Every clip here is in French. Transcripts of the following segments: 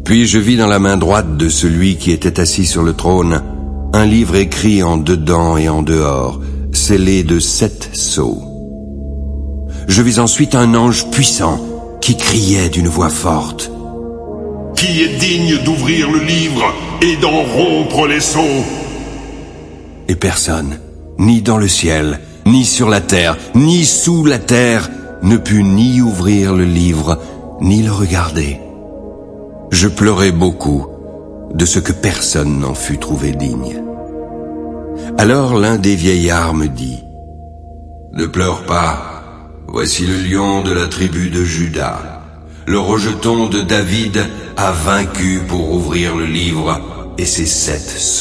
Puis je vis dans la main droite de celui qui était assis sur le trône un livre écrit en dedans et en dehors, scellé de 7 sceaux. Je vis ensuite un ange puissant qui criait d'une voix forte. Qui est digne d'ouvrir le livre et d'en rompre les sceaux? Et personne, ni dans le ciel, ni sur la terre, ni sous la terre, ne put ni ouvrir le livre, ni le regarder. Je pleurais beaucoup de ce que personne n'en fut trouvé digne. Alors l'un des vieillards me dit, « Ne pleure pas, voici le lion de la tribu de Juda. Le rejeton de David a vaincu pour ouvrir le livre et ses 7 sceaux. »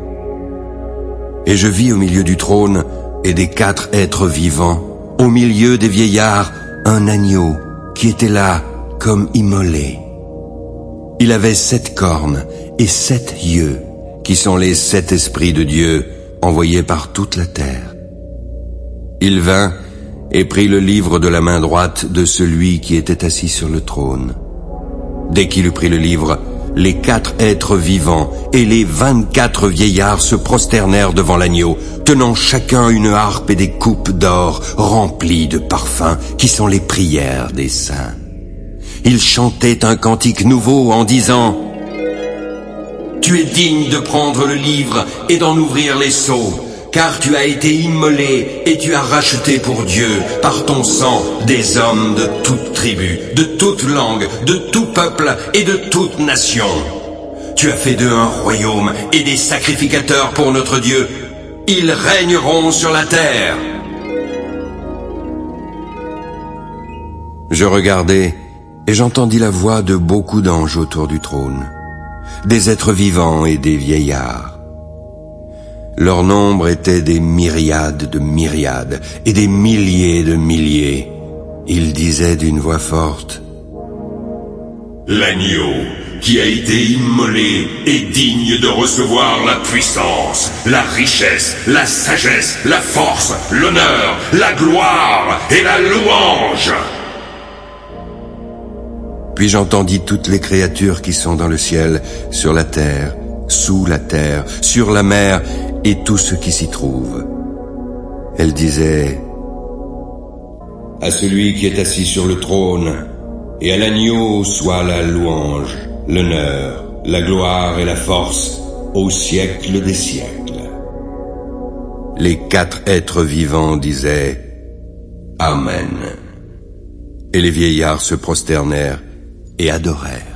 Et je vis au milieu du trône et des 4 êtres vivants, au milieu des vieillards, un agneau qui était là comme immolé. Il avait 7 cornes et 7 yeux, qui sont les 7 esprits de Dieu envoyés par toute la terre. Il vint et prit le livre de la main droite de celui qui était assis sur le trône. Dès qu'il eut pris le livre, les 4 êtres vivants et les 24 vieillards se prosternèrent devant l'agneau, tenant chacun une harpe et des coupes d'or remplies de parfums, qui sont les prières des saints. Ils chantaient un cantique nouveau en disant « Tu es digne de prendre le livre et d'en ouvrir les sceaux, car tu as été immolé et tu as racheté pour Dieu, par ton sang, des hommes de toute tribu, de toute langue, de tout peuple et de toute nation. Tu as fait d'eux un royaume et des sacrificateurs pour notre Dieu. Ils régneront sur la terre. » Je regardai et j'entendis la voix de beaucoup d'anges autour du trône, des êtres vivants et des vieillards. Leur nombre était des myriades de myriades et des milliers de milliers. Ils disaient d'une voix forte, « L'agneau qui a été immolé est digne de recevoir la puissance, la richesse, la sagesse, la force, l'honneur, la gloire et la louange. » Puis j'entendis toutes les créatures qui sont dans le ciel, sur la terre, sous la terre, sur la mer, et tout ce qui s'y trouve. Elle disait, « À celui qui est assis sur le trône, et à l'agneau soit la louange, l'honneur, la gloire et la force, au siècle des siècles. » Les 4 êtres vivants disaient, « Amen. » Et les vieillards se prosternèrent et adorèrent.